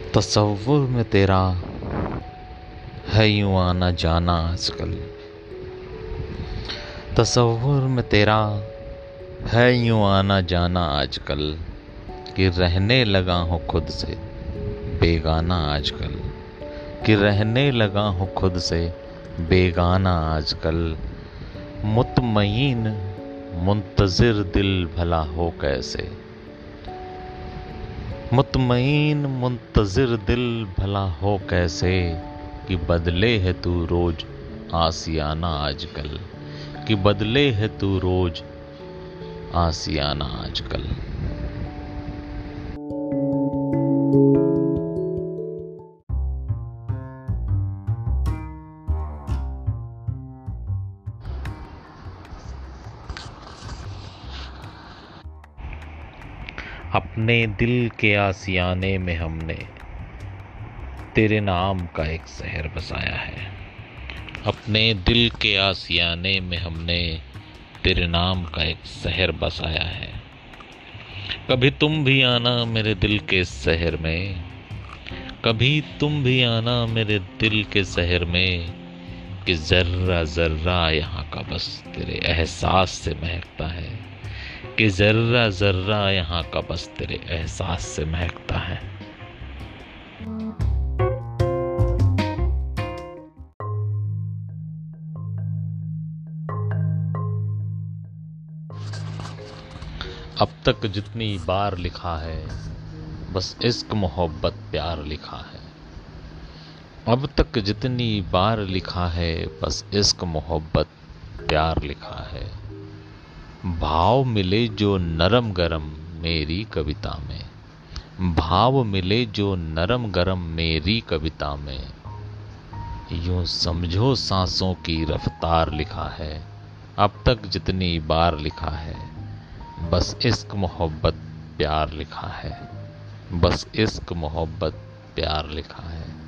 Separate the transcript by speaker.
Speaker 1: तसव्वुर में तेरा है यूं आना जाना आजकल। तसव्वुर में तेरा है यूं आना जाना आजकल, कि रहने लगा हूँ खुद से बेगाना आजकल। कि रहने लगा हूँ खुद से बेगाना आजकल। मुतमईन मुंतज़िर दिल भला हो कैसे। मुतमईन मुंतज़िर दिल भला हो कैसे, कि बदले है तू रोज आसियाना आजकल। कि बदले है तू रोज आसियाना आजकल। अपने दिल के आसियाने में हमने तेरे नाम का एक शहर बसाया है। अपने दिल के आसियाने में हमने तेरे नाम का एक शहर बसाया है। कभी तुम भी आना मेरे दिल के शहर में। कभी तुम भी आना मेरे दिल के शहर में, कि जर्रा जर्रा यहाँ का बस तेरे एहसास से महकता है। कि जर्रा जर्रा यहाँ का बस तेरे एहसास से महकता है। अब तक जितनी बार लिखा है बस इश्क मोहब्बत प्यार लिखा है। अब तक जितनी बार लिखा है बस इश्क मोहब्बत प्यार लिखा है। भाव मिले जो नरम गरम मेरी कविता में। भाव मिले जो नरम गरम मेरी कविता में, यूं समझो सांसों की रफ्तार लिखा है। अब तक जितनी बार लिखा है बस इश्क मोहब्बत प्यार लिखा है। बस इश्क मोहब्बत प्यार लिखा है।